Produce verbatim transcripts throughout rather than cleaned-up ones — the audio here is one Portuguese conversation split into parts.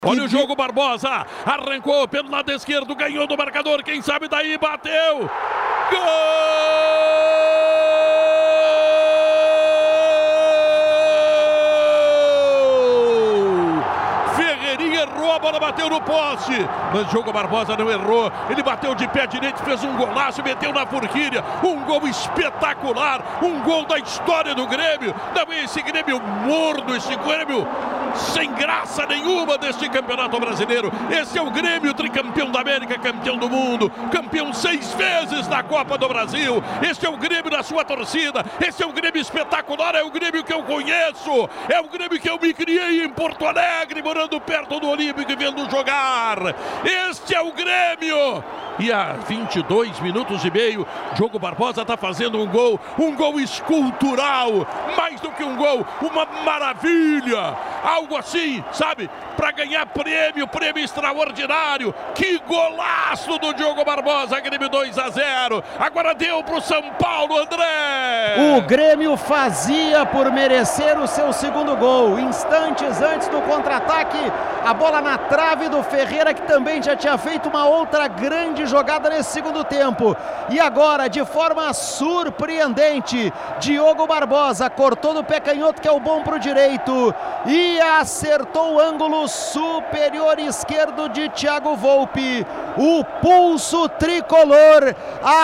Olha o jogo, Barbosa, arrancou pelo lado esquerdo, ganhou do marcador, quem sabe daí, bateu, gol! Ferreirinha errou, a bola bateu no poste, mas o jogo, Barbosa não errou, ele bateu de pé direito, fez um golaço, meteu na forquilha, um gol espetacular, um gol da história do Grêmio, também esse Grêmio morno, esse Grêmio sem graça nenhuma deste campeonato brasileiro. Esse é o Grêmio, tricampeão da América, campeão do mundo, campeão seis vezes na Copa do Brasil. Este é o Grêmio da sua torcida, esse é o Grêmio espetacular, é o Grêmio que eu conheço, é o Grêmio que eu me criei em Porto Alegre, morando perto do Olímpico e vendo jogar. Este é o Grêmio. E há vinte e dois minutos e meio, Diogo Barbosa está fazendo um gol, um gol escultural, mais do que um gol, uma maravilha, algo assim, sabe, para ganhar prêmio, prêmio extraordinário. Que golaço do Diogo Barbosa, Grêmio dois a zero, agora deu para o São Paulo, André. O Grêmio fazia por merecer o seu segundo gol, instantes antes do contra-ataque, a bola na trave do Ferreira, que também já tinha feito uma outra grande jogada nesse segundo tempo. E agora, de forma surpreendente, Diogo Barbosa cortou do pé canhoto, que é o bom pro direito, e acertou o ângulo superior esquerdo de Thiago Volpi. O pulso tricolor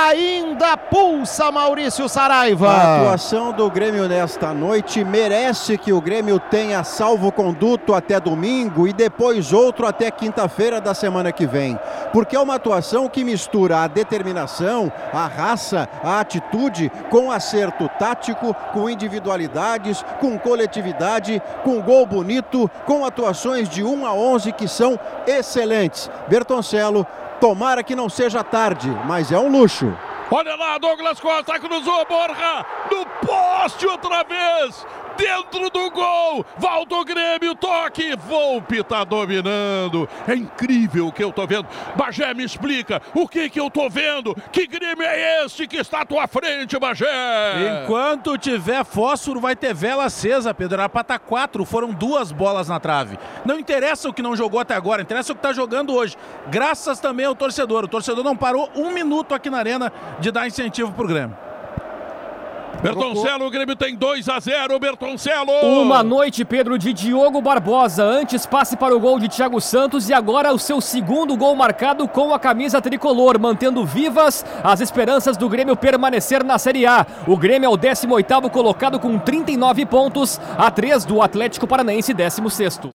ainda pulsa, Maurício Saraiva. A atuação do Grêmio nesta noite merece que o Grêmio tenha salvo-conduto até domingo e depois outro até quinta-feira da semana que vem, porque é uma atuação que mistura a determinação, a raça, a atitude com acerto tático, com individualidades, com coletividade, com gol bonito, com atuações de um a onze que são excelentes. Bertoncello, tomara que não seja tarde, mas é um luxo. Olha lá, Douglas Costa cruzou, Borja no poste outra vez, dentro do gol, volta o Grêmio, toque, Volpi tá dominando, é incrível o que eu tô vendo. Bagé, me explica, o que que eu tô vendo? Que Grêmio é esse que está à tua frente, Bagé? Enquanto tiver fósforo, vai ter vela acesa, Pedro. Era pra estar quatro, foram duas bolas na trave. Não interessa o que não jogou até agora, interessa o que tá jogando hoje. Graças também ao torcedor, o torcedor não parou um minuto aqui na arena de dar incentivo pro Grêmio. Bertoncello, o Grêmio tem dois a zero, Bertoncello! Uma noite, Pedro, de Diogo Barbosa, antes passe para o gol de Thiago Santos e agora o seu segundo gol marcado com a camisa tricolor, mantendo vivas as esperanças do Grêmio permanecer na Série A. O Grêmio é o décimo oitavo colocado com trinta e nove pontos, a três do Atlético Paranaense, décimo sexto.